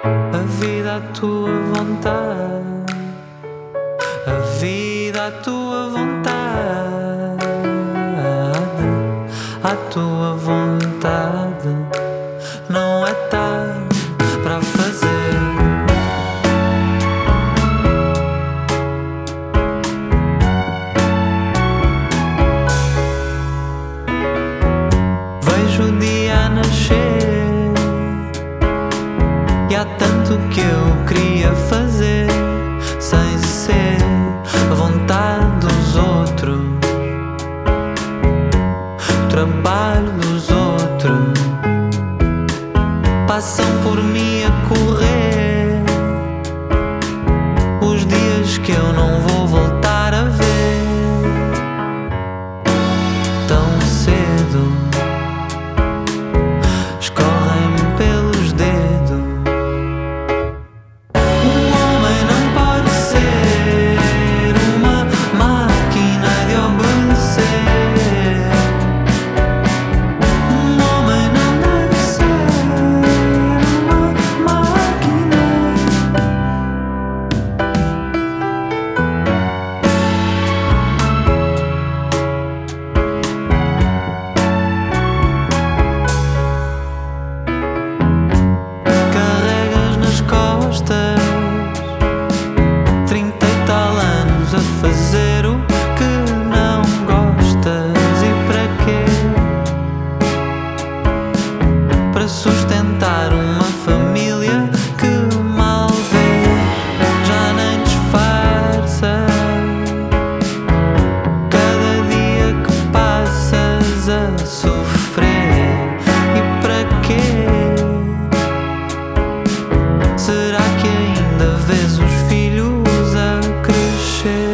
A vida à tua vontade, a vida à tua vontade, à tua vontade. Não é tarde para fazer. Vejo o dia a nascer e há tanto que eu queria fazer sem ser a vontade dos outros, o trabalho dos outros. Passam por mim a correr os dias que eu não vou voltar a ver tão cedo. Escorrem-me pelos dedos. Um homem não pode ser uma máquina de obedecer. Um homem não deve ser uma máquina. Carregas nas costas 30 e tal anos a fazer o que não gostas. E para quê? Para sustentar uma família que mal vês, já nem disfarça. Cada dia que passas a sofrer. E para quê? Será que ainda vês os filhos a crescer?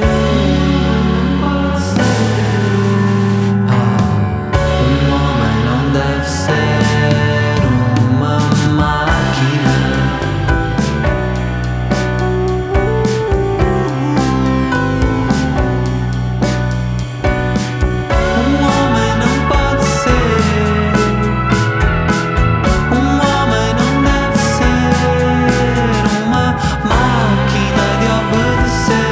Um homem não deve ser uma máquina. Um homem não pode ser. Um homem não deve ser uma máquina de obedecer.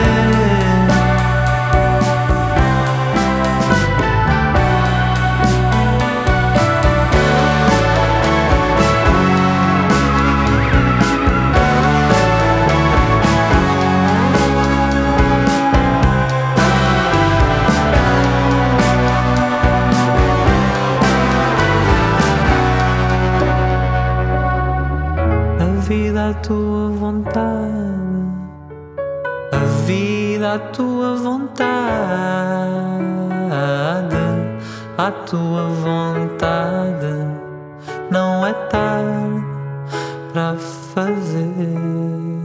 A vida à tua vontade, a vida à tua vontade, à tua vontade. Não é tarde para fazer.